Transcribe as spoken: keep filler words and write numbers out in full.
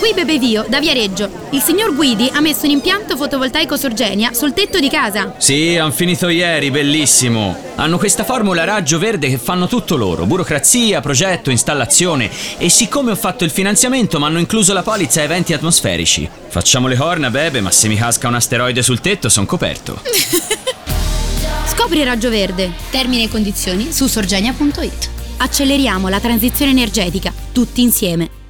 Qui Bebevio, da Viareggio. Il signor Guidi ha messo un impianto fotovoltaico Sorgenia sul tetto di casa. Sì, han finito ieri, bellissimo. Hanno questa formula raggio verde che fanno tutto loro. Burocrazia, progetto, installazione. E siccome ho fatto il finanziamento mi hanno incluso la polizza eventi atmosferici. Facciamo le corna, Bebe, ma se mi casca un asteroide sul tetto son coperto. Scopri Raggio Verde. Termini e condizioni su sorgenia punto it. Acceleriamo la transizione energetica, tutti insieme.